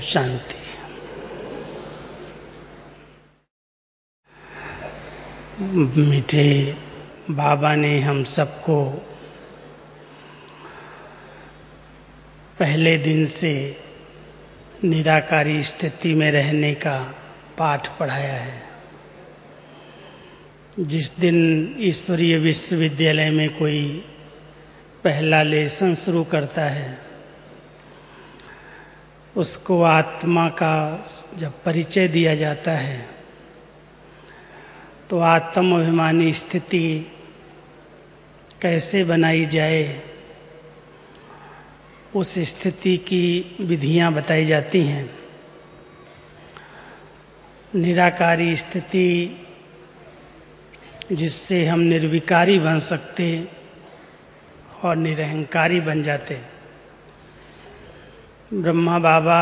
शांति। मीठे बाबा ने हम सबको पहले दिन से निराकारी स्थिति में रहने का पाठ पढ़ाया है। जिस दिन ईश्वरीय विश्वविद्यालय में कोई पहला लेसन शुरू करता है, उसको आत्मा का जब परिचय दिया जाता है तो आत्म अभिमानी स्थिति कैसे बनाई जाए, उस स्थिति की विधियां बताई जाती हैं। निराकारी स्थिति जिससे हम निर्विकारी बन सकते और निरहंकारी बन जाते। ब्रह्मा बाबा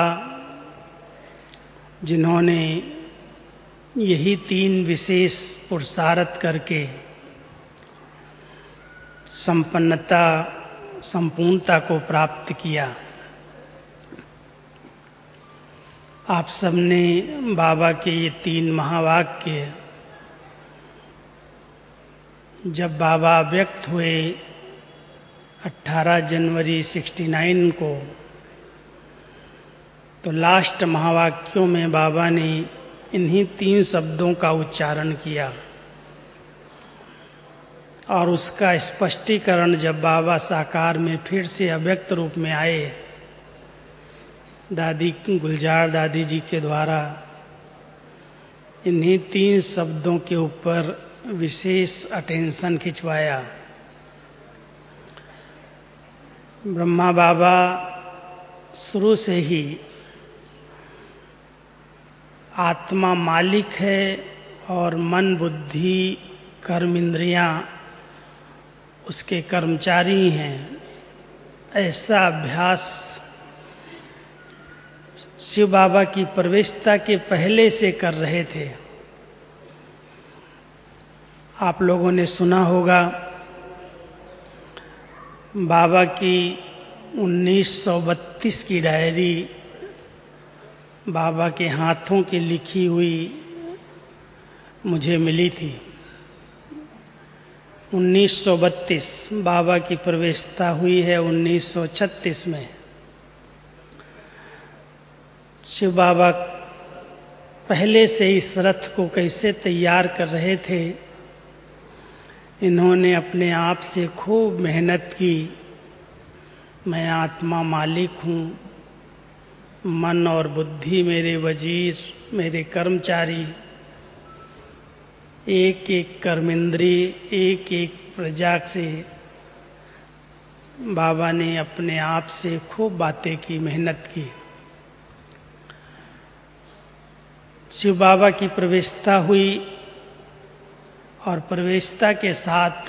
जिन्होंने यही 3 विशेष पुरुषार्थ करके संपन्नता संपूर्णता को प्राप्त किया। आप सबने बाबा के ये 3 महावाक्य जब बाबा व्यक्त हुए 18 जनवरी 69 को, तो लास्ट महावाक्यों में बाबा ने इन्हीं 3 शब्दों का उच्चारण किया और उसका स्पष्टीकरण जब बाबा साकार में फिर से अव्यक्त रूप में आए दादी गुलजार दादी जी के द्वारा, इन्हीं 3 शब्दों के ऊपर विशेष अटेंशन खिंचवाया। ब्रह्मा बाबा शुरू से ही आत्मा मालिक है और मन बुद्धि कर्म इंद्रियां उसके कर्मचारी हैं, ऐसा अभ्यास शिव बाबा की प्रवेशता के पहले से कर रहे थे। आप लोगों ने सुना होगा बाबा की 1932 की डायरी बाबा के हाथों की लिखी हुई मुझे मिली थी। 1932 बाबा की प्रवेशता हुई है 1936 में। शिव बाबा पहले से इस रथ को कैसे तैयार कर रहे थे, इन्होंने अपने आप से खूब मेहनत की। मैं आत्मा मालिक हूँ, मन और बुद्धि मेरे वजीर, मेरे कर्मचारी, एक एक कर्मेंद्री, एक एक प्रजा से बाबा ने अपने आप से खूब बातें की, मेहनत की। शिव बाबा की प्रवेशता हुई और प्रवेशता के साथ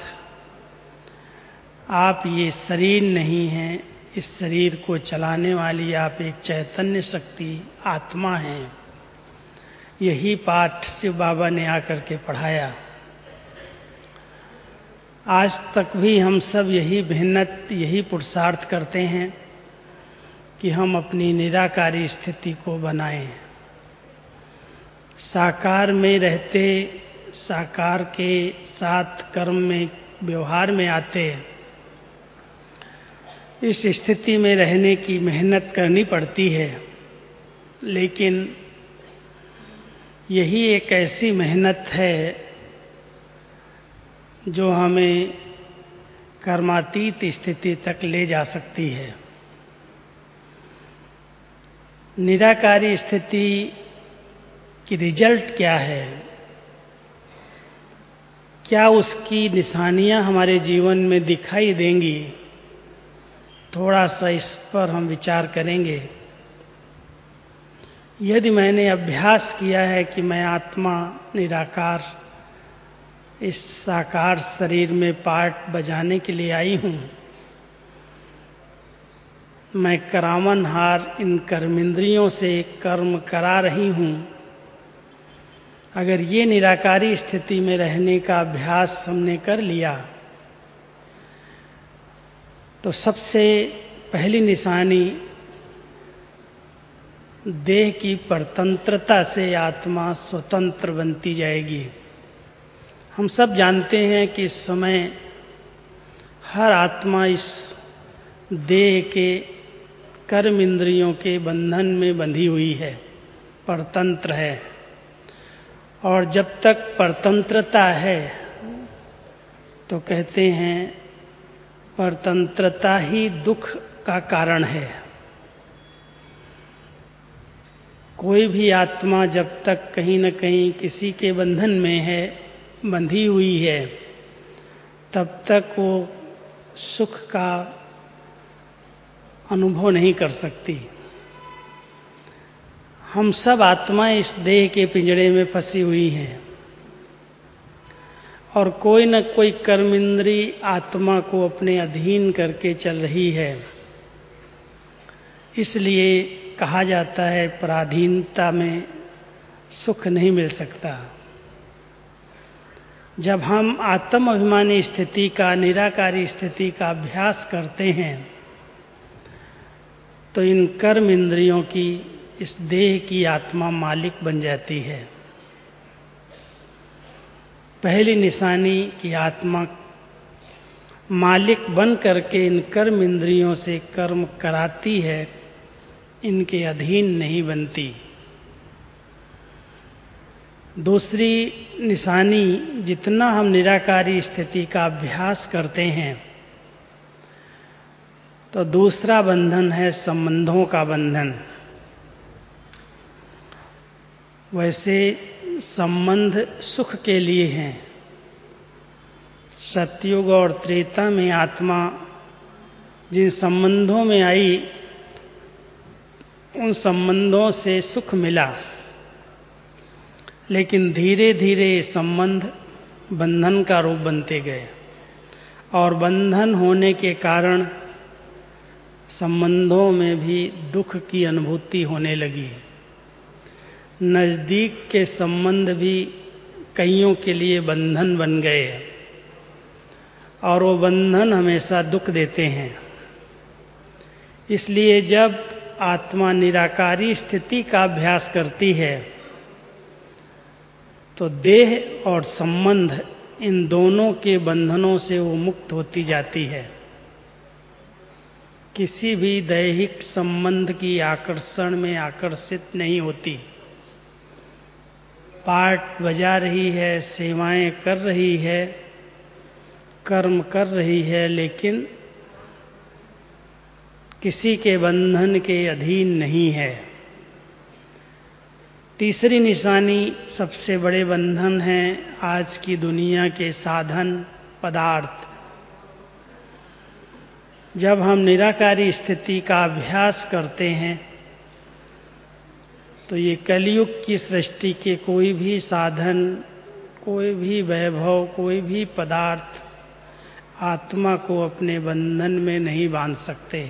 आप ये शरीर नहीं हैं, इस शरीर को चलाने वाली आप एक चैतन्य शक्ति आत्मा हैं। यही पाठ शिव बाबा ने आकर के पढ़ाया। आज तक भी हम सब यही मेहनत, यही पुरुषार्थ करते हैं कि हम अपनी निराकारी स्थिति को बनाएं। साकार में रहते, साकार के साथ कर्म में व्यवहार में आते, इस स्थिति में रहने की मेहनत करनी पड़ती है। लेकिन यही एक ऐसी मेहनत है जो हमें कर्मातीत स्थिति तक ले जा सकती है। निराकारी स्थिति की रिजल्ट क्या है, क्या उसकी निशानियां हमारे जीवन में दिखाई देंगी, थोड़ा सा इस पर हम विचार करेंगे। यदि मैंने अभ्यास किया है कि मैं आत्मा निराकार इस साकार शरीर में पार्ट बजाने के लिए आई हूं, मैं करावनहार इन कर्मेंद्रियों से कर्म करा रही हूं, अगर ये निराकारी स्थिति में रहने का अभ्यास हमने कर लिया तो सबसे पहली निशानी देह की परतंत्रता से आत्मा स्वतंत्र बनती जाएगी। हम सब जानते हैं कि इस समय हर आत्मा इस देह के कर्म इंद्रियों के बंधन में बंधी हुई है, परतंत्र है। और जब तक परतंत्रता है तो कहते हैं परतंत्रता ही दुख का कारण है। कोई भी आत्मा जब तक कहीं न कहीं किसी के बंधन में है, बंधी हुई है, तब तक वो सुख का अनुभव नहीं कर सकती। हम सब आत्माएं इस देह के पिंजड़े में फंसी हुई हैं और कोई न कोई कर्मेंद्री आत्मा को अपने अधीन करके चल रही है। इसलिए कहा जाता है पराधीनता में सुख नहीं मिल सकता। जब हम आत्म अभिमानी स्थिति का, निराकारी स्थिति का अभ्यास करते हैं तो इन कर्म इंद्रियों की, इस देह की आत्मा मालिक बन जाती है। पहली निशानी कि आत्मा मालिक बन करके इन कर्म इंद्रियों से कर्म कराती है, इनके अधीन नहीं बनती। दूसरी निशानी, जितना हम निराकारी स्थिति का अभ्यास करते हैं तो दूसरा बंधन है संबंधों का बंधन। वैसे संबंध सुख के लिए हैं। सतयुग और त्रेता में आत्मा जिन संबंधों में आई, उन संबंधों से सुख मिला, लेकिन धीरे धीरे संबंध बंधन का रूप बनते गए और बंधन होने के कारण संबंधों में भी दुख की अनुभूति होने लगी। नजदीक के संबंध भी कईयों के लिए बंधन बन गए और वो बंधन हमेशा दुख देते हैं। इसलिए जब आत्मा निराकारी स्थिति का अभ्यास करती है तो देह और संबंध, इन दोनों के बंधनों से वो मुक्त होती जाती है। किसी भी दैहिक संबंध की आकर्षण में आकर्षित नहीं होती। पाठ बजा रही है, सेवाएं कर रही है, कर्म कर रही है, लेकिन किसी के बंधन के अधीन नहीं है। तीसरी निशानी, सबसे बड़े बंधन है आज की दुनिया के साधन, पदार्थ। जब हम निराकारी स्थिति का अभ्यास करते हैं तो ये कलयुग की सृष्टि के कोई भी साधन, कोई भी वैभव, कोई भी पदार्थ आत्मा को अपने बंधन में नहीं बांध सकते।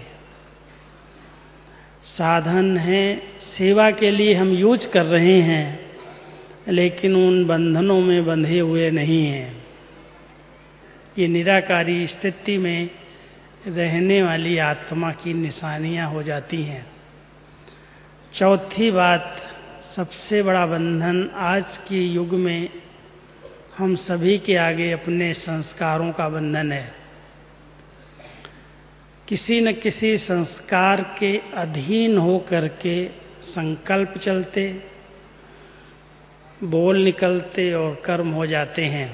साधन है, सेवा के लिए हम यूज कर रहे हैं, लेकिन उन बंधनों में बंधे हुए नहीं हैं। ये निराकारी स्थिति में रहने वाली आत्मा की निशानियां हो जाती हैं। चौथी बात, सबसे बड़ा बंधन आज के युग में हम सभी के आगे अपने संस्कारों का बंधन है। किसी न किसी संस्कार के अधीन हो करके संकल्प चलते, बोल निकलते और कर्म हो जाते हैं।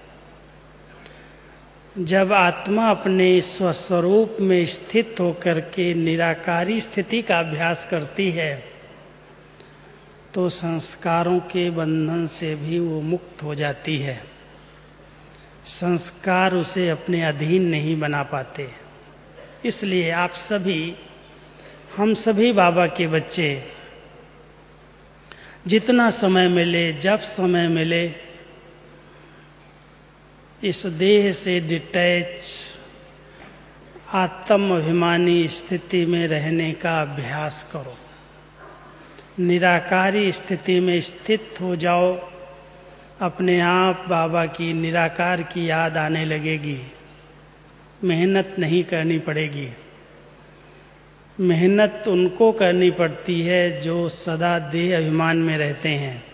जब आत्मा अपने स्वस्वरूप में स्थित होकर के निराकारी स्थिति का अभ्यास करती है तो संस्कारों के बंधन से भी वो मुक्त हो जाती है। संस्कार उसे अपने अधीन नहीं बना पाते। इसलिए आप सभी, हम सभी बाबा के बच्चे, जितना समय मिले, जब समय मिले, इस देह से डिटैच आत्म अभिमानी स्थिति में रहने का अभ्यास करो। निराकारी स्थिति में स्थित हो जाओ, अपने आप बाबा की निराकार की याद आने लगेगी। मेहनत नहीं करनी पड़ेगी। मेहनत उनको करनी पड़ती है जो सदा देह अभिमान में रहते हैं।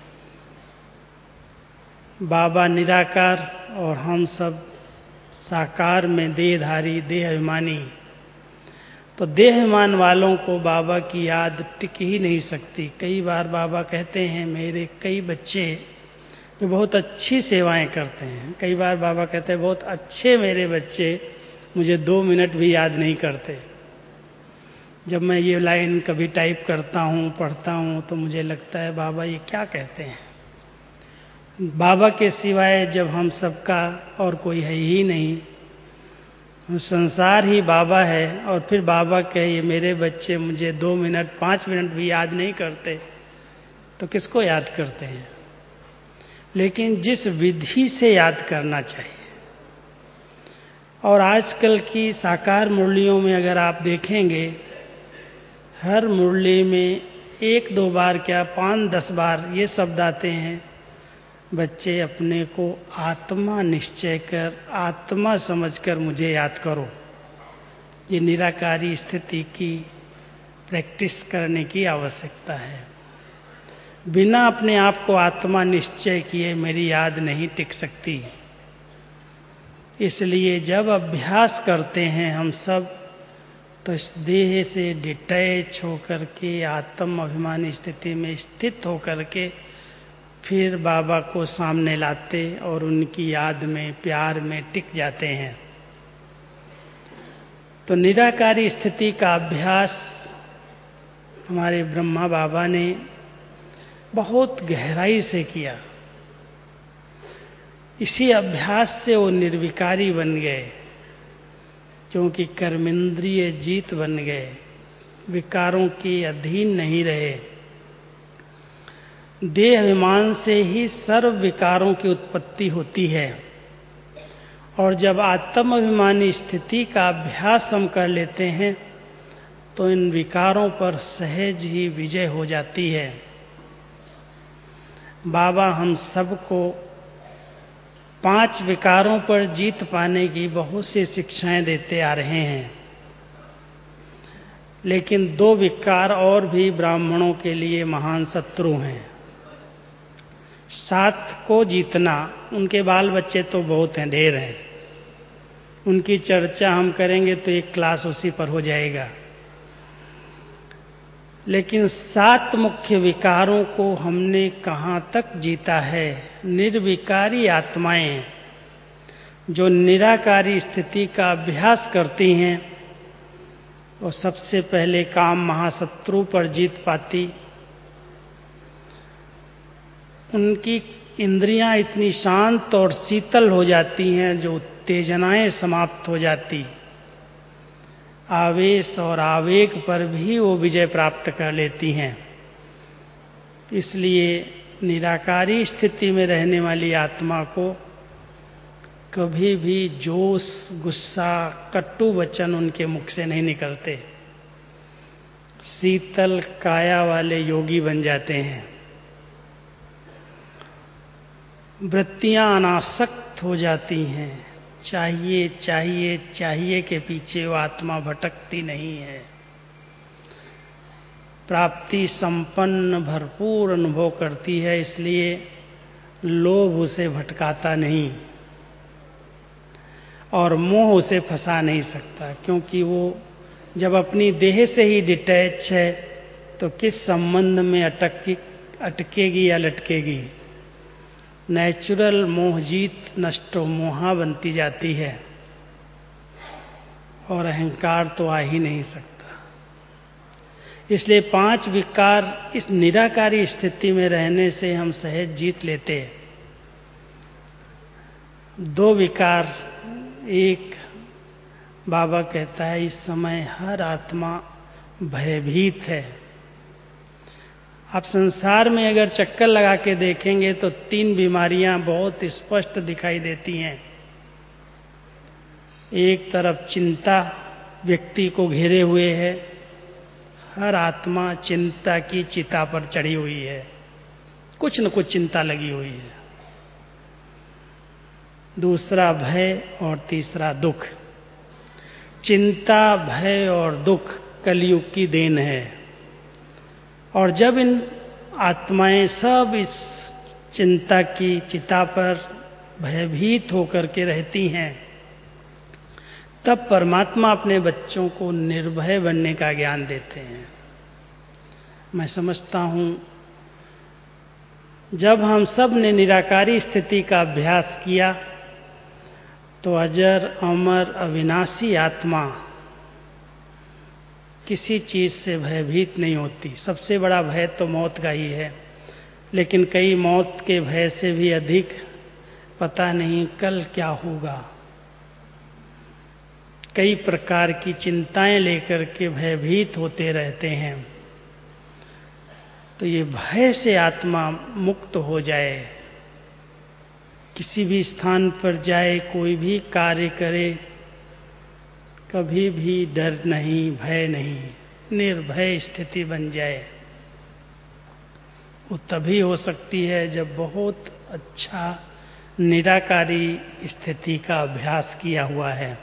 बाबा निराकार और हम सब साकार में देहधारी, देह अभिमानी। तो देह अभिमान वालों को बाबा की याद टिक ही नहीं सकती। कई बार बाबा कहते हैं मेरे कई बच्चे जो बहुत अच्छी सेवाएं करते हैं, कई बार बाबा कहते हैं बहुत अच्छे मेरे बच्चे मुझे 2 मिनट भी याद नहीं करते। जब मैं ये लाइन कभी टाइप करता हूँ, पढ़ता हूँ, तो मुझे लगता है बाबा ये क्या कहते हैं। बाबा के सिवाय जब हम सबका और कोई है ही नहीं, संसार ही बाबा है, और फिर बाबा कहे मेरे बच्चे मुझे 2 मिनट 5 मिनट भी याद नहीं करते, तो किसको याद करते हैं। लेकिन जिस विधि से याद करना चाहिए, और आजकल की साकार मुरलियों में अगर आप देखेंगे, हर मुरली में 1-2 बार क्या 5-10 बार ये शब्द आते हैं, बच्चे अपने को आत्मा निश्चय कर, आत्मा समझकर मुझे याद करो। ये निराकारी स्थिति की प्रैक्टिस करने की आवश्यकता है। बिना अपने आप को आत्मा निश्चय किए मेरी याद नहीं टिक सकती। इसलिए जब अभ्यास करते हैं हम सब, तो इस देह से डिटैच होकर के, आत्म अभिमानी स्थिति में स्थित होकर के फिर बाबा को सामने लाते और उनकी याद में, प्यार में टिक जाते हैं। तो निराकारी स्थिति का अभ्यास हमारे ब्रह्मा बाबा ने बहुत गहराई से किया। इसी अभ्यास से वो निर्विकारी बन गए, क्योंकि कर्मेंद्रिय जीत बन गए, विकारों के अधीन नहीं रहे। देह अभिमान से ही सर्व विकारों की उत्पत्ति होती है, और जब आत्म अभिमानी स्थिति का अभ्यास हम कर लेते हैं तो इन विकारों पर सहज ही विजय हो जाती है। बाबा हम सबको 5 विकारों पर जीत पाने की बहुत सी शिक्षाएं देते आ रहे हैं, लेकिन 2 विकार और भी ब्राह्मणों के लिए महान शत्रु हैं। 7 को जीतना, उनके बाल बच्चे तो बहुत हैं, ढेर हैं, उनकी चर्चा हम करेंगे तो एक क्लास उसी पर हो जाएगा। लेकिन 7 मुख्य विकारों को हमने कहाँ तक जीता है। निर्विकारी आत्माएं जो निराकारी स्थिति का अभ्यास करती हैं, वो सबसे पहले काम महाशत्रु पर जीत पाती। उनकी इंद्रियां इतनी शांत और शीतल हो जाती हैं, जो उत्तेजनाएं समाप्त हो जाती, आवेश और आवेग पर भी वो विजय प्राप्त कर लेती हैं। इसलिए निराकारी स्थिति में रहने वाली आत्मा को कभी भी जोश, गुस्सा, कटु वचन उनके मुख से नहीं निकलते। शीतल काया वाले योगी बन जाते हैं। वृत्तियां अनासक्त हो जाती हैं। चाहिए चाहिए चाहिए के पीछे वो आत्मा भटकती नहीं है। प्राप्ति संपन्न भरपूर अनुभव करती है, इसलिए लोभ उसे भटकाता नहीं और मोह उसे फंसा नहीं सकता, क्योंकि वो जब अपनी देह से ही डिटैच है तो किस संबंध में अटकेगी या लटकेगी। नेचुरल मोहजीत नष्टो मोहा बनती जाती है और अहंकार तो आ ही नहीं सकता। इसलिए 5 विकार इस निराकारी स्थिति में रहने से हम सहज जीत लेते हैं। 2 विकार, एक बाबा कहता है इस समय हर आत्मा भयभीत है। आप संसार में अगर चक्कर लगा के देखेंगे तो 3 बीमारियां बहुत स्पष्ट दिखाई देती हैं। एक तरफ चिंता व्यक्ति को घेरे हुए है, हर आत्मा चिंता की चिता पर चढ़ी हुई है, कुछ न कुछ चिंता लगी हुई है। दूसरा भय और तीसरा दुख। चिंता, भय और दुख कलयुग की देन है। और जब इन आत्माएं सब इस चिंता की चिता पर भयभीत होकर के रहती हैं, तब परमात्मा अपने बच्चों को निर्भय बनने का ज्ञान देते हैं। मैं समझता हूं जब हम सब ने निराकारी स्थिति का अभ्यास किया तो अजर अमर अविनाशी आत्मा किसी चीज से भयभीत नहीं होती। सबसे बड़ा भय तो मौत का ही है, लेकिन कई मौत के भय से भी अधिक पता नहीं कल क्या होगा, कई प्रकार की चिंताएं लेकर के भयभीत होते रहते हैं। तो ये भय से आत्मा मुक्त हो जाए, किसी भी स्थान पर जाए, कोई भी कार्य करे, कभी भी डर नहीं, भय नहीं, निर्भय स्थिति बन जाए, वो तभी हो सकती है जब बहुत अच्छा निराकारी स्थिति का अभ्यास किया हुआ है।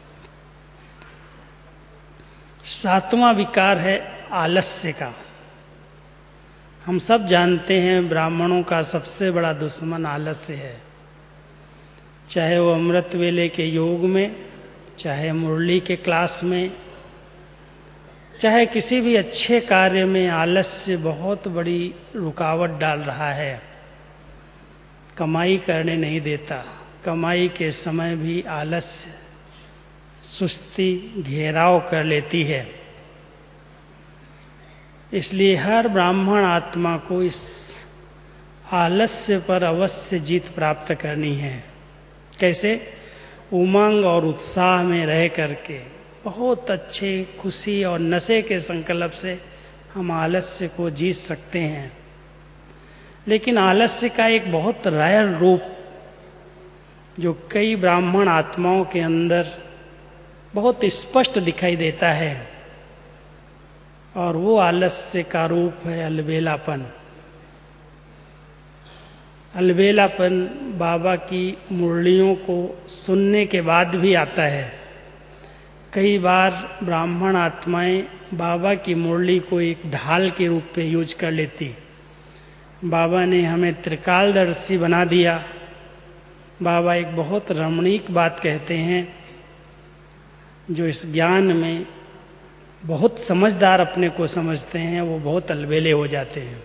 7वां विकार है आलस्य का। हम सब जानते हैं ब्राह्मणों का सबसे बड़ा दुश्मन आलस्य है। चाहे वो अमृत वेले के योग में, चाहे मुरली के क्लास में, चाहे किसी भी अच्छे कार्य में, आलस्य बहुत बड़ी रुकावट डाल रहा है, कमाई करने नहीं देता। कमाई के समय भी आलस्य सुस्ती घेराव कर लेती है। इसलिए हर ब्राह्मण आत्मा को इस आलस्य पर अवश्य जीत प्राप्त करनी है। कैसे? उमंग और उत्साह में रह करके बहुत अच्छे खुशी और नशे के संकल्प से हम आलस्य को जीत सकते हैं। लेकिन आलस्य का एक बहुत रेयर रूप जो कई ब्राह्मण आत्माओं के अंदर बहुत स्पष्ट दिखाई देता है, और वो आलस्य का रूप है अलबेलापन। अलबेलापन बाबा की मुरलियों को सुनने के बाद भी आता है। कई बार ब्राह्मण आत्माएं बाबा की मुरली को एक ढाल के रूप में यूज कर लेती। बाबा ने हमें त्रिकालदर्शी बना दिया। बाबा एक बहुत रमणीक बात कहते हैं, जो इस ज्ञान में बहुत समझदार अपने को समझते हैं वो बहुत अलबेले हो जाते हैं।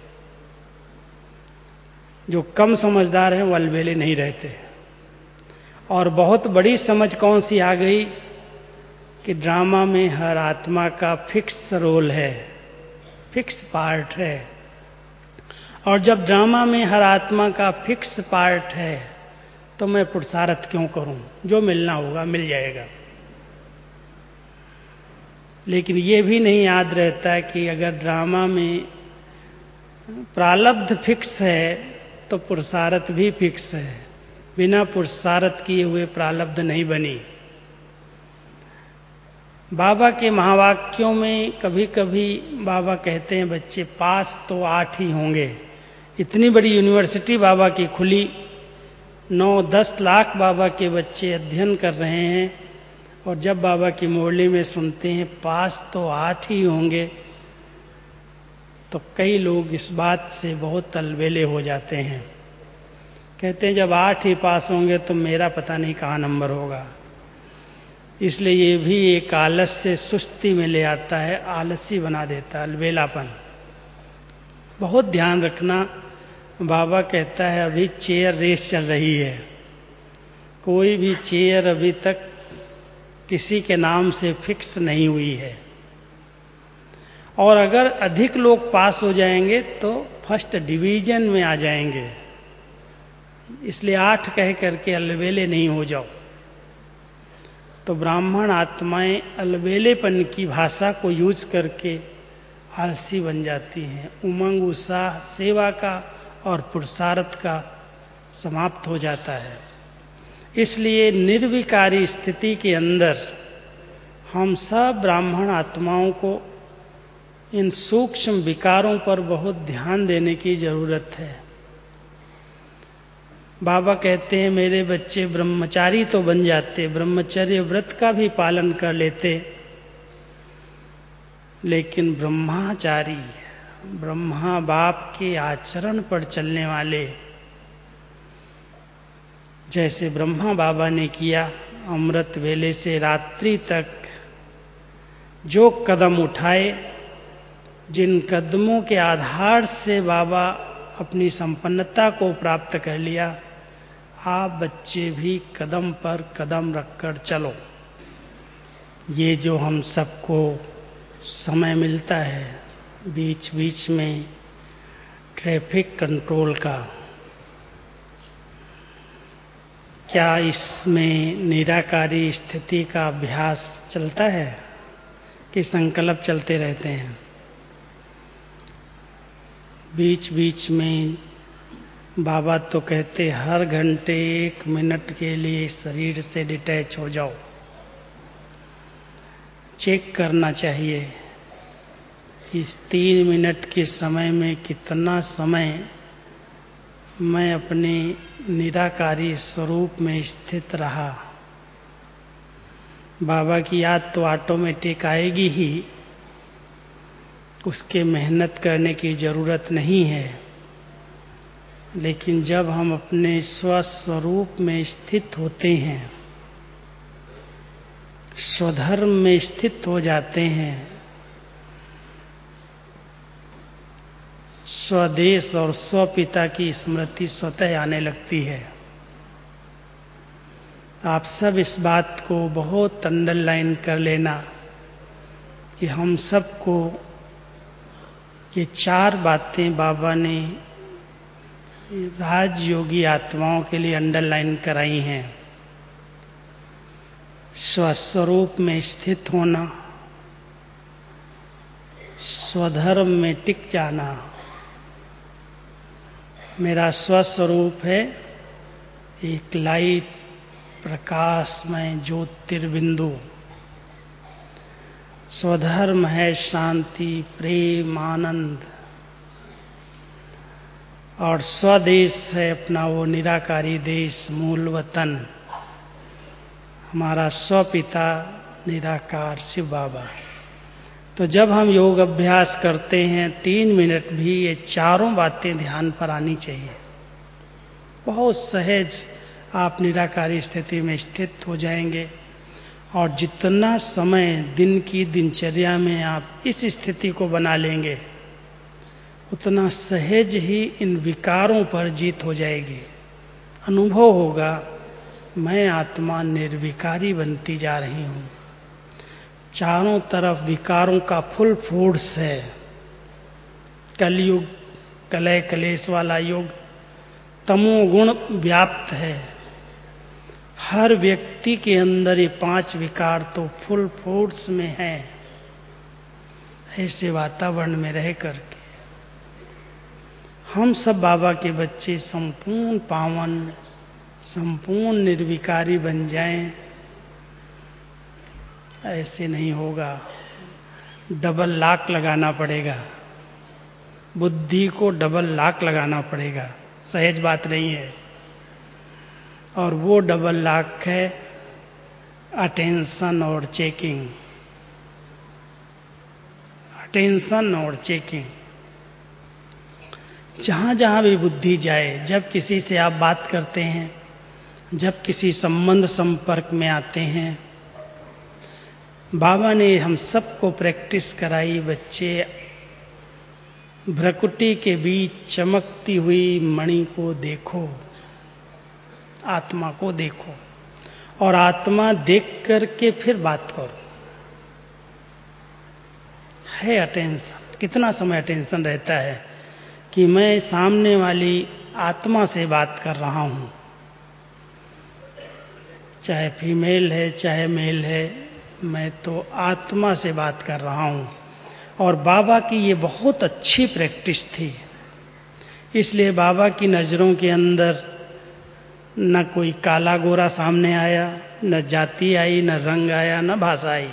जो कम समझदार हैं वो अलबेले नहीं रहते। और बहुत बड़ी समझ कौन सी आ गई कि ड्रामा में हर आत्मा का फिक्स रोल है, फिक्स पार्ट है। और जब ड्रामा में हर आत्मा का फिक्स पार्ट है तो मैं पुरुषार्थ क्यों करूं? जो मिलना होगा मिल जाएगा। लेकिन ये भी नहीं याद रहता कि अगर ड्रामा में प्रारब्ध फिक्स है तो पुरुषार्थ भी फिक्स है। बिना पुरुषार्थ किए हुए प्रारब्ध नहीं बनी। बाबा के महावाक्यों में कभी कभी बाबा कहते हैं बच्चे पास तो 8 ही होंगे। इतनी बड़ी यूनिवर्सिटी बाबा की खुली, 9-10 लाख बाबा के बच्चे अध्ययन कर रहे हैं, और जब बाबा की मुरली में सुनते हैं पास तो 8 ही होंगे, तो कई लोग इस बात से बहुत अलबेले हो जाते हैं। कहते हैं जब 8 ही पास होंगे तो मेरा पता नहीं कहाँ नंबर होगा। इसलिए ये भी एक आलस्य सुस्ती में ले आता है, आलसी बना देता है, अलबेलापन। बहुत ध्यान रखना। बाबा कहता है अभी चेयर रेस चल रही है। कोई भी चेयर अभी तक किसी के नाम से फिक्स नहीं हुई है, और अगर अधिक लोग पास हो जाएंगे तो फर्स्ट डिवीजन में आ जाएंगे। इसलिए 8 कह करके अलबेले नहीं हो जाओ। तो ब्राह्मण आत्माएं अलबेलेपन की भाषा को यूज करके आलसी बन जाती हैं। उमंग उत्साह सेवा का और पुरुषार्थ का समाप्त हो जाता है। इसलिए निर्विकारी स्थिति के अंदर हम सब ब्राह्मण आत्माओं को इन सूक्ष्म विकारों पर बहुत ध्यान देने की जरूरत है। बाबा कहते हैं मेरे बच्चे ब्रह्मचारी तो बन जाते, ब्रह्मचर्य व्रत का भी पालन कर लेते, लेकिन ब्रह्माचारी, ब्रह्मा बाप के आचरण पर चलने वाले, जैसे ब्रह्मा बाबा ने किया, अमृत वेले से रात्रि तक जो कदम उठाए, जिन कदमों के आधार से बाबा अपनी संपन्नता को प्राप्त कर लिया, आप बच्चे भी कदम पर कदम रखकर चलो। ये जो हम सबको समय मिलता है बीच बीच में ट्रैफिक कंट्रोल का, क्या इसमें निराकारी स्थिति का अभ्यास चलता है कि संकल्प चलते रहते हैं? बीच बीच में बाबा तो कहते हर घंटे 1 मिनट के लिए शरीर से डिटैच हो जाओ। चेक करना चाहिए कि इस 3 मिनट के समय में कितना समय मैं अपने निराकारी स्वरूप में स्थित रहा। बाबा की याद तो ऑटोमेटिक आएगी ही, उसके मेहनत करने की जरूरत नहीं है। लेकिन जब हम अपने स्वस्वरूप में स्थित होते हैं, स्वधर्म में स्थित हो जाते हैं, स्वदेश और स्वपिता की स्मृति स्वतः आने लगती है। आप सब इस बात को बहुत अंडरलाइन कर लेना कि हम सबको ये 4 बातें बाबा ने राजयोगी आत्माओं के लिए अंडरलाइन कराई हैं। स्वस्वरूप में स्थित होना, स्वधर्म में टिक जाना। मेरा स्वस्वरूप है एक लाइट, प्रकाशमय ज्योतिर्बिंदु। स्वधर्म है शांति, प्रेम, आनंद। और स्वदेश है अपना वो निराकारी देश, मूल वतन, हमारा स्वपिता निराकार शिव बाबा। तो जब हम योग अभ्यास करते हैं 3 मिनट भी ये 4 बातें ध्यान पर आनी चाहिए। बहुत सहज आप निराकारी स्थिति में स्थित हो जाएंगे। और जितना समय दिन की दिनचर्या में आप इस स्थिति को बना लेंगे, उतना सहज ही इन विकारों पर जीत हो जाएगी। अनुभव होगा मैं आत्मा निर्विकारी बनती जा रही हूं। चारों तरफ विकारों का फुल फोर्स है। कलयुग, कलय कलेश वाला युग, तमोगुण व्याप्त है। हर व्यक्ति के अंदर ये 5 विकार तो फुल फोर्स में है। ऐसे वातावरण में रह करके हम सब बाबा के बच्चे संपूर्ण पावन, संपूर्ण निर्विकारी बन जाएं, ऐसे नहीं होगा। डबल लॉक लगाना पड़ेगा, बुद्धि को डबल लॉक लगाना पड़ेगा। सहज बात नहीं है। और वो डबल लॉक है अटेंशन और चेकिंग। अटेंशन और चेकिंग। जहां जहां भी बुद्धि जाए, जब किसी से आप बात करते हैं, जब किसी संबंध संपर्क में आते हैं, बाबा ने हम सबको प्रैक्टिस कराई। बच्चे भ्रकुटी के बीच चमकती हुई मणि को देखो, आत्मा को देखो, और आत्मा देख करके फिर बात करो। है अटेंशन। कितना समय अटेंशन रहता है कि मैं सामने वाली आत्मा से बात कर रहा हूं, चाहे फीमेल है चाहे मेल है, मैं तो आत्मा से बात कर रहा हूं। और बाबा की ये बहुत अच्छी प्रैक्टिस थी। इसलिए बाबा की नजरों के अंदर न कोई काला गोरा सामने आया, न जाति आई, न रंग आया, न भाषा आई।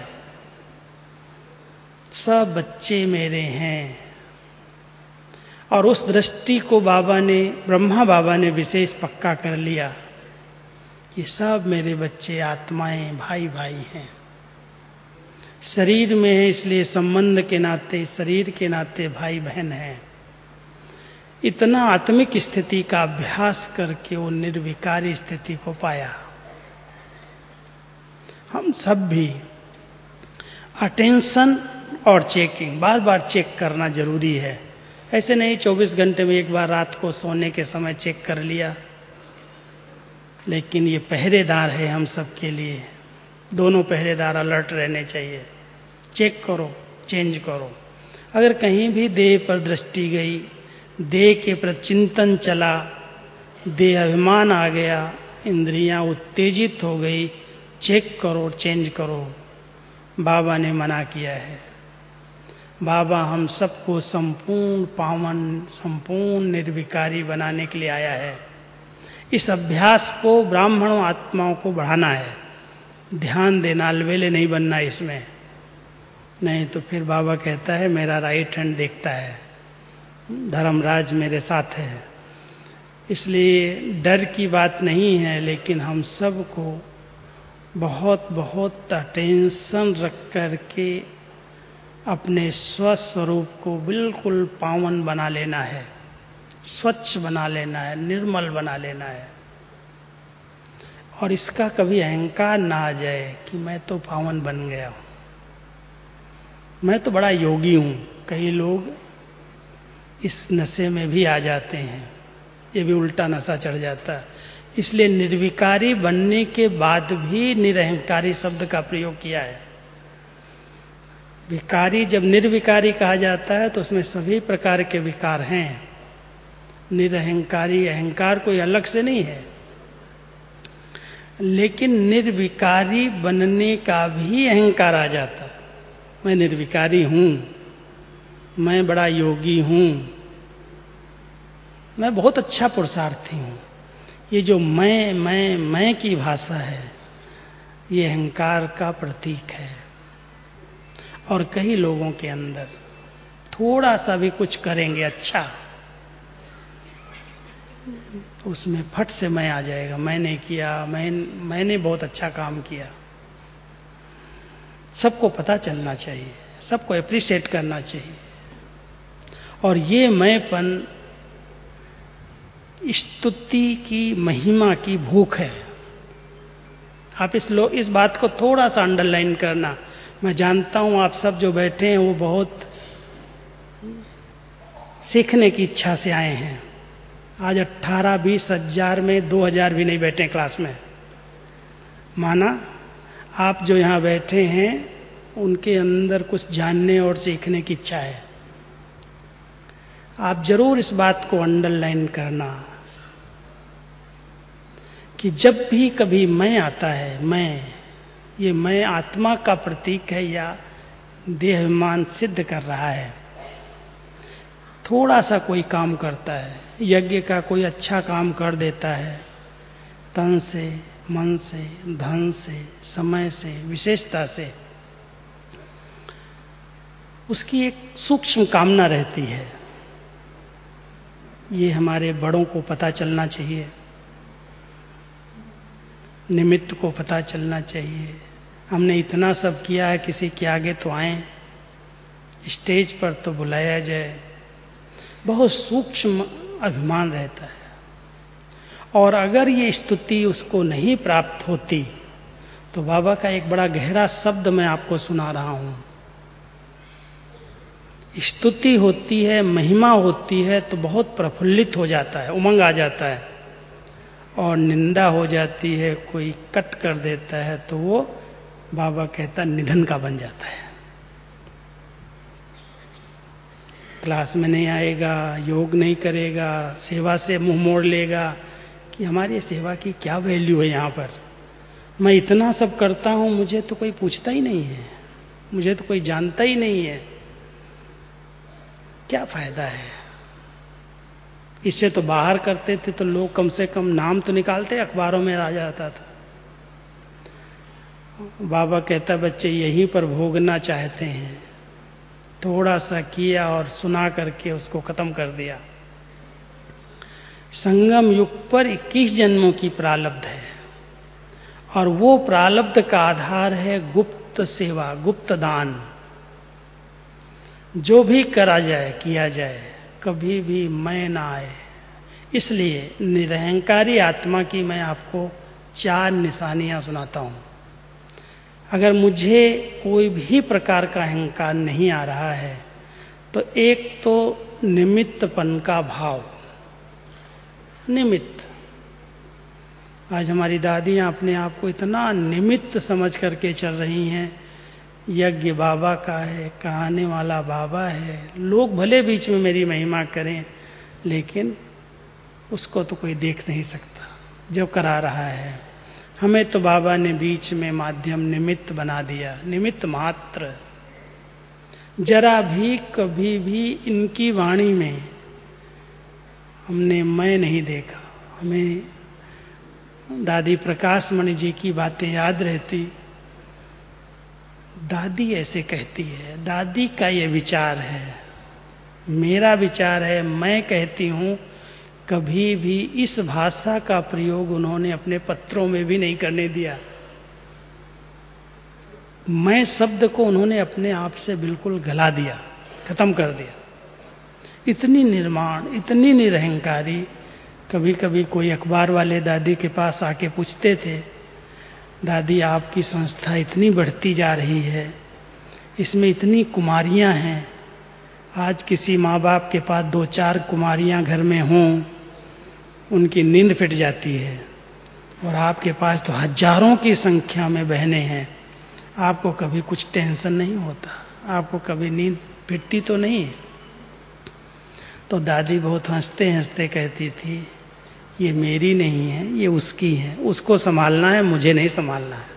सब बच्चे मेरे हैं। और उस दृष्टि को बाबा ने, ब्रह्मा बाबा ने विशेष पक्का कर लिया कि सब मेरे बच्चे आत्माएं, भाई भाई हैं। शरीर में है इसलिए संबंध के नाते, शरीर के नाते भाई बहन हैं। इतना आत्मिक स्थिति का अभ्यास करके वो निर्विकारी स्थिति को पाया। हम सब भी अटेंशन और चेकिंग बार बार चेक करना जरूरी है। ऐसे नहीं 24 घंटे में एक बार रात को सोने के समय चेक कर लिया, लेकिन ये पहरेदार है हम सब के लिए। दोनों पहरेदार अलर्ट रहने चाहिए। चेक करो, चेंज करो। अगर कहीं भी देह पर दृष्टि गई, देह के प्रति चिंतन चला, देह अभिमान आ गया, इंद्रियां उत्तेजित हो गई, चेक करो, चेंज करो। बाबा ने मना किया है। बाबा हम सबको संपूर्ण पावन, संपूर्ण निर्विकारी बनाने के लिए आया है। इस अभ्यास को ब्राह्मणों आत्माओं को बढ़ाना है। ध्यान देना, अलवेले नहीं बनना इसमें, नहीं तो फिर बाबा कहता है मेरा राइट हैंड देखता है, धर्मराज मेरे साथ है। इसलिए डर की बात नहीं है, लेकिन हम सबको बहुत बहुत अटेंशन रख कर के अपने स्वस्वरूप को बिल्कुल पावन बना लेना है, स्वच्छ बना लेना है, निर्मल बना लेना है। और इसका कभी अहंकार ना आ जाए कि मैं तो पावन बन गया हूं, मैं तो बड़ा योगी हूं। कई लोग इस नशे में भी आ जाते हैं, ये भी उल्टा नशा चढ़ जाता है। इसलिए निर्विकारी बनने के बाद भी निरहंकारी शब्द का प्रयोग किया है। विकारी जब निर्विकारी कहा जाता है तो उसमें सभी प्रकार के विकार हैं। निरहंकारी, अहंकार कोई अलग से नहीं है, लेकिन निर्विकारी बनने का भी अहंकार आ जाता है। मैं निर्विकारी हूं, मैं बड़ा योगी हूं, मैं बहुत अच्छा पुरुषार्थी हूं। ये जो मैं की भाषा है, ये अहंकार का प्रतीक है। और कई लोगों के अंदर थोड़ा सा भी कुछ करेंगे अच्छा, उसमें फट से मैं आ जाएगा, मैंने किया, मैंने बहुत अच्छा काम किया। सबको पता चलना चाहिए, सबको एप्रिशिएट करना चाहिए। और ये मैंपन स्तुति की, महिमा की भूख है। आप इस बात को थोड़ा सा अंडरलाइन करना। मैं जानता हूं आप सब जो बैठे हैं वो बहुत सीखने की इच्छा से आए हैं। आज 18-20 हजार में 2000 भी नहीं बैठे क्लास में। माना आप जो यहां बैठे हैं उनके अंदर कुछ जानने और सीखने की इच्छा है। आप जरूर इस बात को अंडरलाइन करना कि जब भी कभी मैं आता है, ये मैं आत्मा का प्रतीक है या देहाभिमान सिद्ध कर रहा है। थोड़ा सा कोई काम करता है, यज्ञ का कोई अच्छा काम कर देता है, तन से, मन से, धन से, समय से, विशेषता से, उसकी एक सूक्ष्म कामना रहती है। ये हमारे बड़ों को पता चलना चाहिए, निमित्त को पता चलना चाहिए। हमने इतना सब किया है, किसी के आगे तो आए, स्टेज पर तो बुलाया जाए। बहुत सूक्ष्म अभिमान रहता है। और अगर ये स्तुति उसको नहीं प्राप्त होती तो बाबा का एक बड़ा गहरा शब्द मैं आपको सुना रहा हूं। स्तुति होती है, महिमा होती है तो बहुत प्रफुल्लित हो जाता है, उमंग आ जाता है। और निंदा हो जाती है, कोई कट कर देता है तो वो बाबा कहता निधन का बन जाता है। क्लास में नहीं आएगा, योग नहीं करेगा, सेवा से मुंह मोड़ लेगा कि हमारी सेवा की क्या वैल्यू है यहाँ पर। मैं इतना सब करता हूं, मुझे तो कोई पूछता ही नहीं है, मुझे तो कोई जानता ही नहीं है, क्या फायदा है। इससे तो बाहर करते थे तो लोग कम से कम नाम तो निकालते, अखबारों में आ जाता था। बाबा कहता बच्चे यहीं पर भोगना चाहते हैं, थोड़ा सा किया और सुना करके उसको खत्म कर दिया। संगम युग पर 21 जन्मों की प्रारब्ध है और वो प्रारब्ध का आधार है गुप्त सेवा, गुप्त दान। जो भी करा जाए, किया जाए, कभी भी मैं ना आए। इसलिए निरहंकारी आत्मा की मैं आपको 4 निशानियां सुनाता हूं। अगर मुझे कोई भी प्रकार का अहंकार नहीं आ रहा है तो एक तो निमित्तपन का भाव। निमित्त, आज हमारी दादियां अपने आप को इतना निमित्त समझ करके चल रही हैं। यज्ञ बाबा का है, कराने वाला बाबा है, लोग भले बीच में मेरी महिमा करें, लेकिन उसको तो कोई देख नहीं सकता जो करा रहा है। हमें तो बाबा ने बीच में माध्यम निमित्त बना दिया, निमित्त मात्र। जरा भी कभी भी इनकी वाणी में हमने मैं नहीं देखा। हमें दादी प्रकाश मणि जी की बातें याद रहती। दादी ऐसे कहती है, दादी का ये विचार है, मेरा विचार है, मैं कहती हूं। कभी भी इस भाषा का प्रयोग उन्होंने अपने पत्रों में भी नहीं करने दिया। मैं शब्द को उन्होंने अपने आप से बिल्कुल गला दिया, खत्म कर दिया। इतनी निर्माण, इतनी निरहंकारी। कभी कभी कोई अखबार वाले दादी के पास आके पूछते थे, दादी आपकी संस्था इतनी बढ़ती जा रही है, इसमें इतनी कुमारियां हैं, आज किसी माँ बाप के पास 2-4 कुमारियां घर में हों, उनकी नींद फिट जाती है, और आपके पास तो हजारों की संख्या में बहनें हैं, आपको कभी कुछ टेंशन नहीं होता, आपको कभी नींद फिटती तो नहीं है। तो दादी बहुत हंसते हंसते कहती थी, ये मेरी नहीं है, ये उसकी है, उसको संभालना है, मुझे नहीं संभालना है।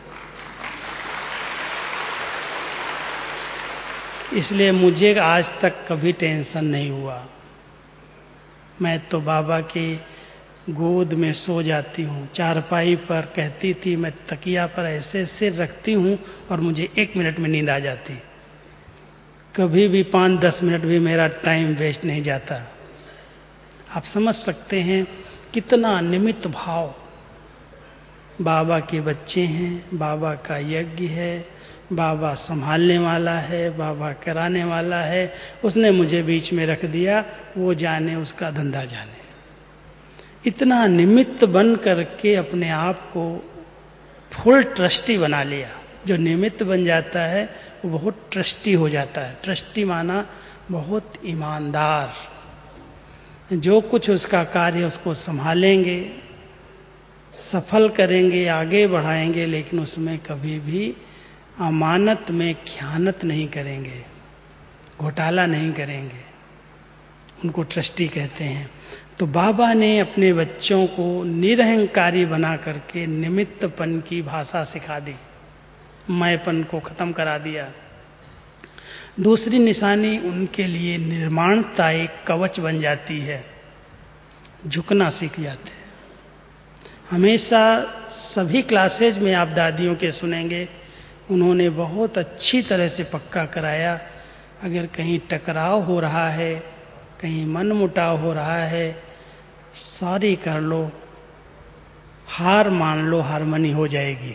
इसलिए मुझे आज तक कभी टेंशन नहीं हुआ। मैं तो बाबा की गोद में सो जाती हूँ, चारपाई पर। कहती थी मैं तकिया पर ऐसे सिर रखती हूँ और मुझे 1 मिनट में नींद आ जाती। कभी भी 5-10 मिनट भी मेरा टाइम वेस्ट नहीं जाता। आप समझ सकते हैं कितना निमित्त भाव। बाबा के बच्चे हैं, बाबा का यज्ञ है, बाबा संभालने वाला है, बाबा कराने वाला है, उसने मुझे बीच में रख दिया, वो जाने, उसका धंधा जाने। इतना निमित्त बन करके अपने आप को फुल ट्रस्टी बना लिया। जो निमित्त बन जाता है वो बहुत ट्रस्टी हो जाता है। ट्रस्टी माना बहुत ईमानदार। जो कुछ उसका कार्य उसको संभालेंगे, सफल करेंगे, आगे बढ़ाएंगे, लेकिन उसमें कभी भी अमानत में ख़यानत नहीं करेंगे, घोटाला नहीं करेंगे। उनको ट्रस्टी कहते हैं। तो बाबा ने अपने बच्चों को निरहंकारी बना करके निमित्तपन की भाषा सिखा दी, मैंपन को खत्म करा दिया। दूसरी निशानी उनके लिए निर्माणता एक कवच बन जाती है, झुकना सीख जाते हैं। हमेशा सभी क्लासेज में आप दादियों के सुनेंगे, उन्होंने बहुत अच्छी तरह से पक्का कराया, अगर कहीं टकराव हो रहा है, कहीं मनमुटाव हो रहा है, सॉरी कर लो, हार मान लो, हारमनी हो जाएगी।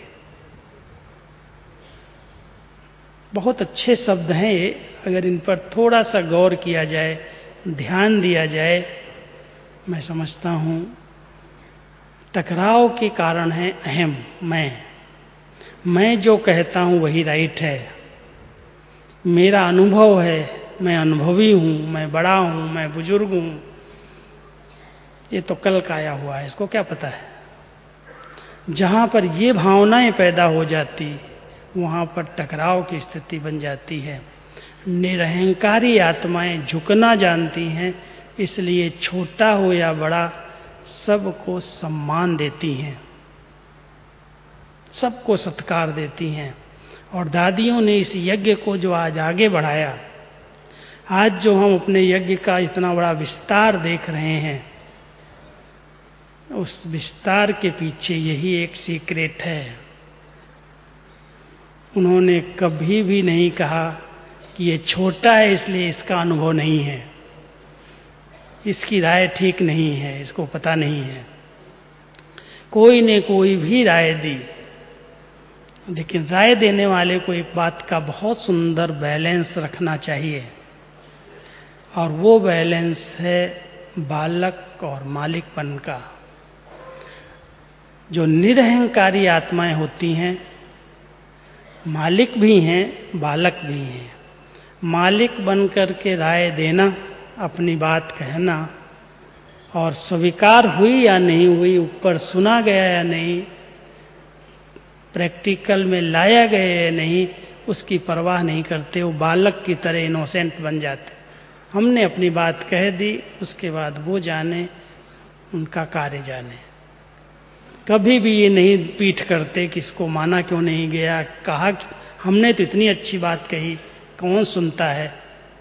बहुत अच्छे शब्द हैं ये, अगर इन पर थोड़ा सा गौर किया जाए, ध्यान दिया जाए। मैं समझता हूं टकराव के कारण है अहम, मैं जो कहता हूं वही राइट है, मेरा अनुभव है, मैं अनुभवी हूं, मैं बड़ा हूं, मैं बुजुर्ग हूं। ये तो कल का आया हुआ है, इसको क्या पता है। जहां पर ये भावनाएं पैदा हो जाती, वहां पर टकराव की स्थिति बन जाती है। निरहंकारी आत्माएं झुकना जानती हैं, इसलिए छोटा हो या बड़ा सबको सम्मान देती हैं, सबको सत्कार देती हैं। और दादियों ने इस यज्ञ को जो आज आगे बढ़ाया, आज जो हम अपने यज्ञ का इतना बड़ा विस्तार देख रहे हैं, उस विस्तार के पीछे यही एक सीक्रेट है। उन्होंने कभी भी नहीं कहा कि ये छोटा है इसलिए इसका अनुभव नहीं है, इसकी राय ठीक नहीं है, इसको पता नहीं है। कोई ने कोई भी राय दी, लेकिन राय देने वाले को एक बात का बहुत सुंदर बैलेंस रखना चाहिए, और वो बैलेंस है बालक और मालिकपन का। जो निरहंकारी आत्माएं होती हैं, मालिक भी हैं, बालक भी हैं। मालिक बन कर के राय देना, अपनी बात कहना, और स्वीकार हुई या नहीं हुई, ऊपर सुना गया या नहीं, प्रैक्टिकल में लाया गया या नहीं, उसकी परवाह नहीं करते। वो बालक की तरह इनोसेंट बन जाते। हमने अपनी बात कह दी, उसके बाद वो जाने, उनका कार्य जाने। कभी भी ये नहीं पीठ करते कि इसको माना क्यों नहीं गया, कहा हमने तो इतनी अच्छी बात कही, कौन सुनता है।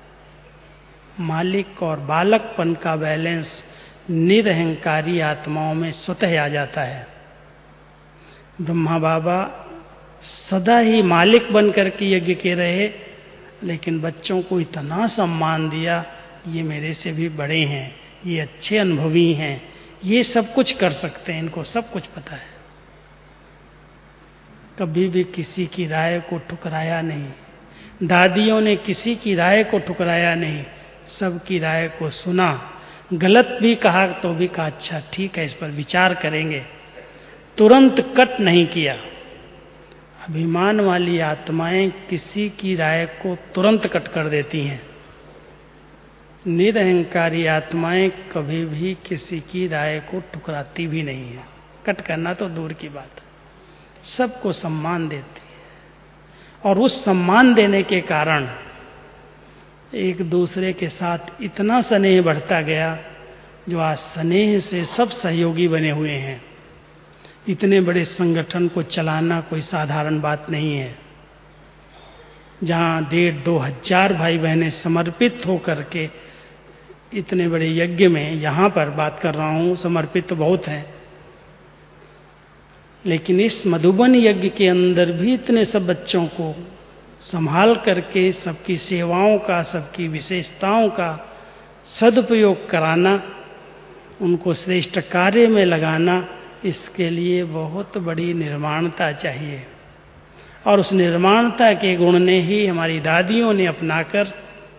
मालिक और बालकपन का बैलेंस निरहंकारी आत्माओं में स्वतः आ जाता है। ब्रह्मा बाबा सदा ही मालिक बन करके यज्ञ के रहे, लेकिन बच्चों को इतना सम्मान दिया, ये मेरे से भी बड़े हैं, ये अच्छे अनुभवी हैं, ये सब कुछ कर सकते हैं, इनको सब कुछ पता है। कभी भी किसी की राय को ठुकराया नहीं। दादियों ने किसी की राय को ठुकराया नहीं, सबकी राय को सुना। गलत भी कहा तो भी कहा अच्छा ठीक है, इस पर विचार करेंगे। तुरंत कट नहीं किया। अभिमान वाली आत्माएं किसी की राय को तुरंत कट कर देती हैं। निरहंकारी आत्माएं कभी भी किसी की राय को ठुकराती भी नहीं है। कट करना तो दूर की बात है, सबको सम्मान देती है। और उस सम्मान देने के कारण एक दूसरे के साथ इतना स्नेह बढ़ता गया, जो आज स्नेह से सब सहयोगी बने हुए हैं। इतने बड़े संगठन को चलाना कोई साधारण बात नहीं है। जहां 1,500-2 हजार भाई बहनें समर्पित होकर के इतने बड़े यज्ञ में, यहां पर बात कर रहा हूं, समर्पित तो बहुत हैं, लेकिन इस मधुबन यज्ञ के अंदर भी इतने सब बच्चों को संभाल करके सबकी सेवाओं का, सबकी विशेषताओं का सदुपयोग कराना, उनको श्रेष्ठ कार्य में लगाना, इसके लिए बहुत बड़ी निर्माणता चाहिए। और उस निर्माणता के गुण ने ही हमारी दादियों ने अपनाकर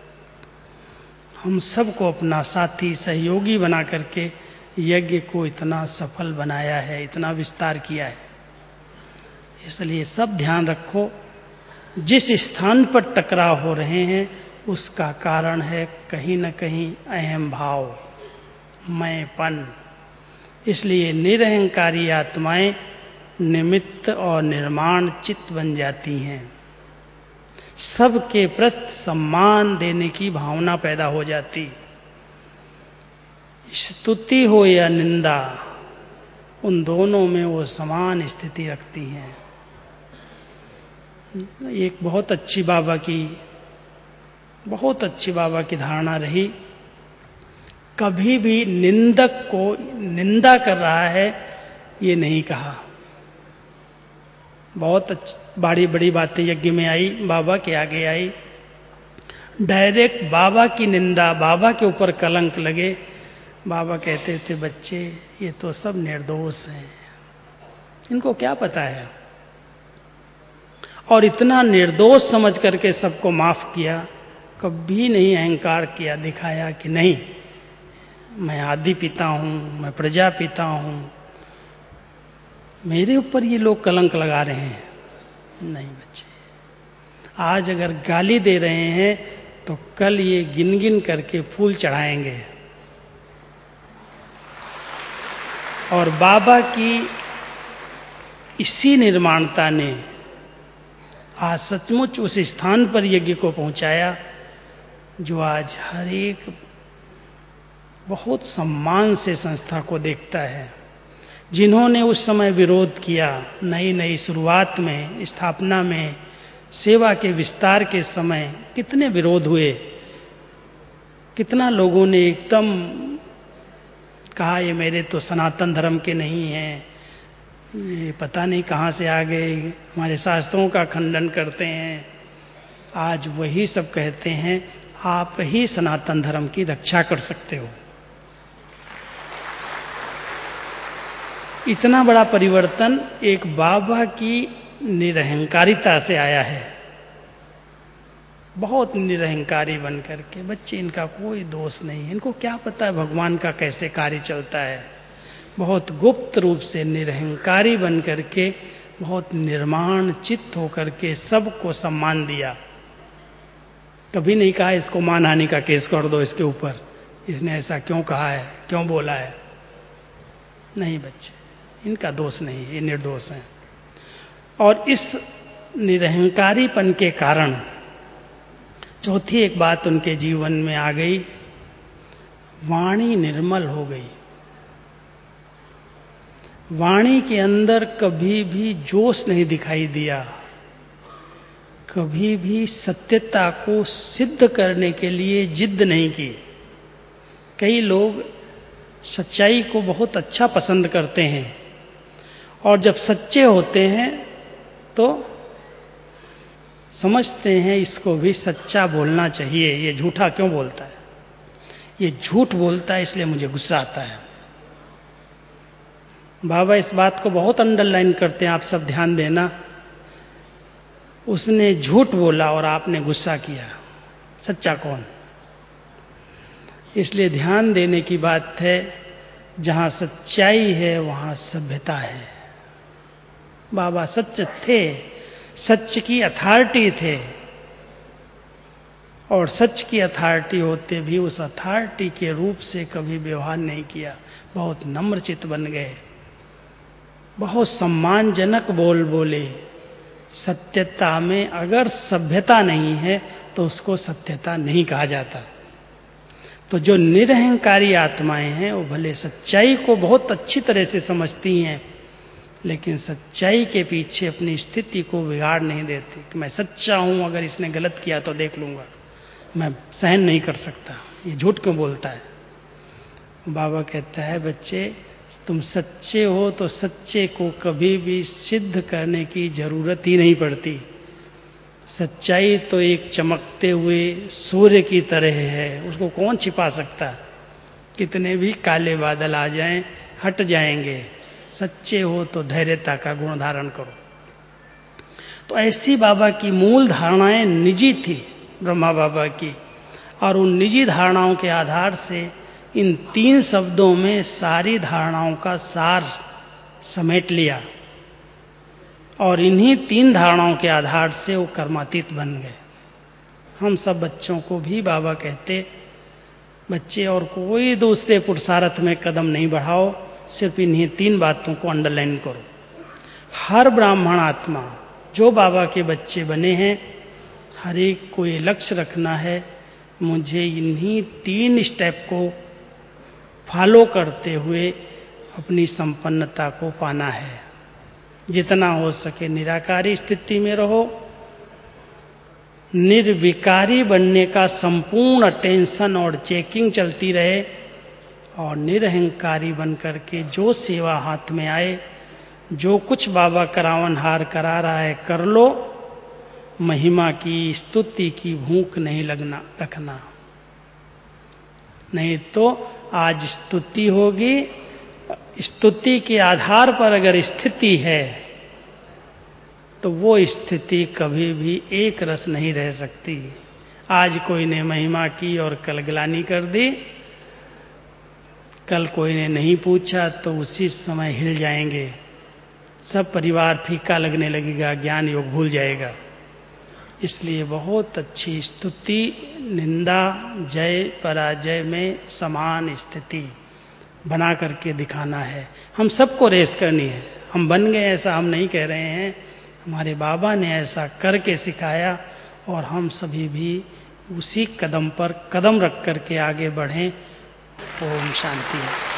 हम सबको अपना साथी सहयोगी बना करके यज्ञ को इतना सफल बनाया है, इतना विस्तार किया है। इसलिए सब ध्यान रखो, जिस स्थान पर टकराव हो रहे हैं उसका कारण है कहीं न कहीं अहम भाव, मैंपन। इसलिए निरहंकारी आत्माएं निमित्त और निर्माण चित्त बन जाती हैं। सबके प्रति सम्मान देने की भावना पैदा हो जाती। स्तुति हो या निंदा, उन दोनों में वो समान स्थिति रखती हैं। एक बहुत अच्छी बाबा की धारणा रही, कभी भी निंदक को निंदा कर रहा है ये नहीं कहा। बहुत बड़ी बड़ी बातें यज्ञ में आई, बाबा के आगे आई, डायरेक्ट बाबा की निंदा, बाबा के ऊपर कलंक लगे। बाबा कहते थे बच्चे ये तो सब निर्दोष हैं, इनको क्या पता है। और इतना निर्दोष समझ करके सबको माफ किया, कभी नहीं अहंकार किया, दिखाया कि नहीं मैं आदि पिता हूं, मैं प्रजा पिता हूं, मेरे ऊपर ये लोग कलंक लगा रहे हैं। नहीं बच्चे, आज अगर गाली दे रहे हैं तो कल ये गिन गिन करके फूल चढ़ाएंगे। और बाबा की इसी निर्माणता ने आज सचमुच उस स्थान पर यज्ञ को पहुंचाया जो आज हर एक बहुत सम्मान से संस्था को देखता है। जिन्होंने उस समय विरोध किया, नई नई शुरुआत में, स्थापना में, सेवा के विस्तार के समय कितने विरोध हुए, कितना लोगों ने एकदम कहा ये मेरे तो सनातन धर्म के नहीं हैं, ये पता नहीं कहाँ से आ गए, हमारे शास्त्रों का खंडन करते हैं। आज वही सब कहते हैं आप ही सनातन धर्म की रक्षा कर सकते हो। इतना बड़ा परिवर्तन एक बाबा की निरहंकारिता से आया है, बहुत निरहंकारी बन करके। बच्चे, इनका कोई दोष नहीं है, इनको क्या पता है भगवान का कैसे कार्य चलता है। बहुत गुप्त रूप से निरहंकारी बन करके, बहुत निर्माण चित्त होकर के सबको सम्मान दिया। कभी नहीं कहा इसको मानहानि का केस कर दो इसके ऊपर, इसने ऐसा क्यों कहा है, क्यों बोला है। नहीं बच्चे, इनका दोष नहीं, ये निर्दोष हैं। और इस निरहंकारीपन के कारण चौथी एक बात उनके जीवन में आ गई, वाणी निर्मल हो गई। वाणी के अंदर कभी भी जोश नहीं दिखाई दिया, कभी भी सत्यता को सिद्ध करने के लिए जिद नहीं की। कई लोग सच्चाई को बहुत अच्छा पसंद करते हैं और जब सच्चे होते हैं तो समझते हैं इसको भी सच्चा बोलना चाहिए, ये झूठा क्यों बोलता है, ये झूठ बोलता है इसलिए मुझे गुस्सा आता है। बाबा इस बात को बहुत अंडरलाइन करते हैं, आप सब ध्यान देना। उसने झूठ बोला और आपने गुस्सा किया, सच्चा कौन। इसलिए ध्यान देने की बात है, जहां सच्चाई है वहां सभ्यता है। बाबा सच थे, सच की अथॉरिटी थे, और सच की अथॉरिटी होते भी उस अथॉरिटी के रूप से कभी व्यवहार नहीं किया। बहुत नम्रचित बन गए, बहुत सम्मानजनक बोल बोले। सत्यता में अगर सभ्यता नहीं है तो उसको सत्यता नहीं कहा जाता। तो जो निरहंकारी आत्माएं हैं वो भले सच्चाई को बहुत अच्छी तरह से समझती हैं, लेकिन सच्चाई के पीछे अपनी स्थिति को बिगाड़ नहीं देती कि मैं सच्चा हूं, अगर इसने गलत किया तो देख लूंगा, मैं सहन नहीं कर सकता, ये झूठ क्यों बोलता है। बाबा कहता है बच्चे, तुम सच्चे हो तो सच्चे को कभी भी सिद्ध करने की जरूरत ही नहीं पड़ती। सच्चाई तो एक चमकते हुए सूर्य की तरह है, उसको कौन छिपा सकता। कितने भी काले बादल आ जाएं हट जाएंगे। सच्चे हो तो धैर्यता का गुण धारण करो। तो ऐसी बाबा की मूल धारणाएं निजी थी, ब्रह्मा बाबा की, और उन निजी धारणाओं के आधार से इन 3 शब्दों में सारी धारणाओं का सार समेट लिया, और इन्हीं 3 धारणाओं के आधार से वो कर्मातीत बन गए। हम सब बच्चों को भी बाबा कहते, बच्चे और कोई दूसरे पुरुषार्थ में कदम नहीं बढ़ाओ, सिर्फ इन्हीं 3 बातों को अंडरलाइन करो। हर ब्राह्मण आत्मा जो बाबा के बच्चे बने हैं, हर एक को ये लक्ष्य रखना है, मुझे इन्हीं 3 स्टेप को फॉलो करते हुए अपनी संपन्नता को पाना है। जितना हो सके निराकारी स्थिति में रहो, निर्विकारी बनने का संपूर्ण टेंशन और चेकिंग चलती रहे, और निरहंकारी बनकर के जो सेवा हाथ में आए, जो कुछ बाबा करावनहार करा रहा है कर लो, महिमा की स्तुति की भूख नहीं रखना। नहीं तो आज स्तुति होगी, स्तुति के आधार पर अगर स्थिति है तो वो स्थिति कभी भी एक रस नहीं रह सकती। आज कोई ने महिमा की और कल ग्लानि कर दी, कल कोई ने नहीं पूछा तो उसी समय हिल जाएंगे, सब परिवार फीका लगने लगेगा, ज्ञान योग भूल जाएगा। इसलिए बहुत अच्छी स्तुति, निंदा, जय पराजय में समान स्थिति बना करके दिखाना है। हम सबको रेस करनी है। हम बन गए ऐसा हम नहीं कह रहे हैं, हमारे बाबा ने ऐसा करके सिखाया, और हम सभी भी उसी कदम पर कदम रख करके आगे बढ़ें। ओम शांति।